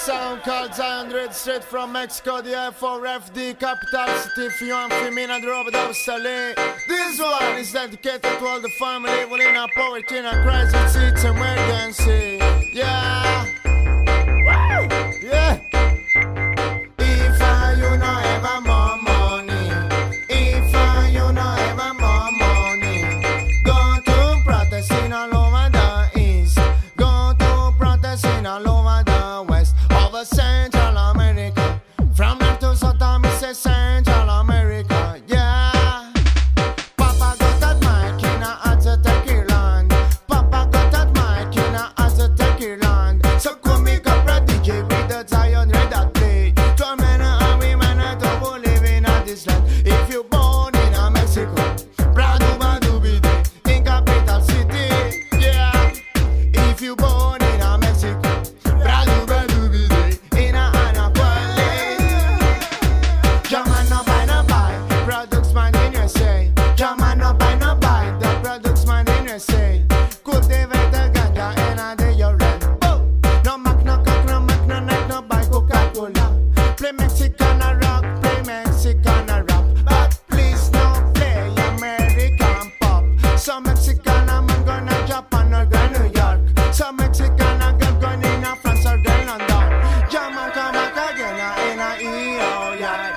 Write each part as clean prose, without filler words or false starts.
sound called Zion Dread, straight from Mexico, the F4F, the capital city. If you want from me, not the Robert Sterling. This one is dedicated to all the family within a poverty and a crisis. It's emergency. Yeah. Woo! Yeah. If you know ever more money, if you know ever more money, go to protesting all over the east, go to protesting all over the west, over Central America, from north to south, I say Central America, yeah. Papa got that mic in a Aztec land, Papa got that mic in a Aztec land, so come make up a DJ with the Zion Dread that play, to men and women to live in this land. If you born in a Mexico, Brado-Bado-Bide, in capital city, yeah. If you born in a Mexico, Brado-Bado-Bide, in a Anapolis, German no buy, products man in USA, German no buy, the products man in USA, cultivate the ganja and a day you rent. No Mac, no Coke, no Mac, no Nike, no buy Coca-Cola. Play Mexican rock, play Mexican rap, but please no play American pop. Some Mexican man gonna Japan or go New York. Some Mexican girl going in a France or go London. German come back again in a EO, yeah.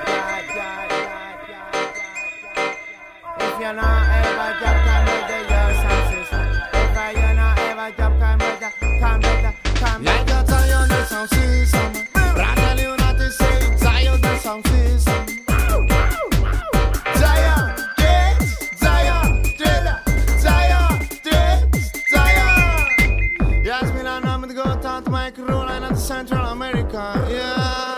If you not ever job, come better your sound system. If you not ever job, come better. Like the Zion the sound system. Rattle United States, Zion the sound system. Zion, yeah, Zion, Dread, Zion, Dread, Zion. Yes, me and I'm gonna go down to my Carolina to Central America, yeah.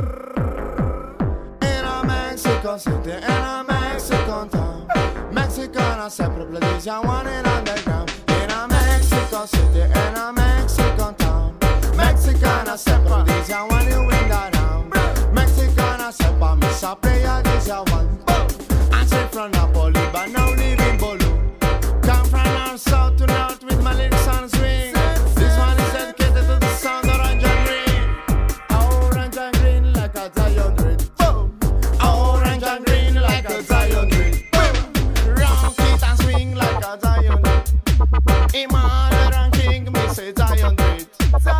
In a Mexico City, in a Mexico town, Mexicana separate place, I want it underground. In a Mexico City, in a Mexico town, Mexicana separate place, I want it wind around. Mexicana separate, miss a player, this I want. I'm straight from Napoli, but now live in Bolu. Come from north, south to north with my lyrics on swing. This one is dedicated to the sound orange and green. Orange and green like a Zion Dread. Orange and green like a Zion Dread. Round feet and swing like a Zion Dread. Emmanuel and King, me say Zion Dread.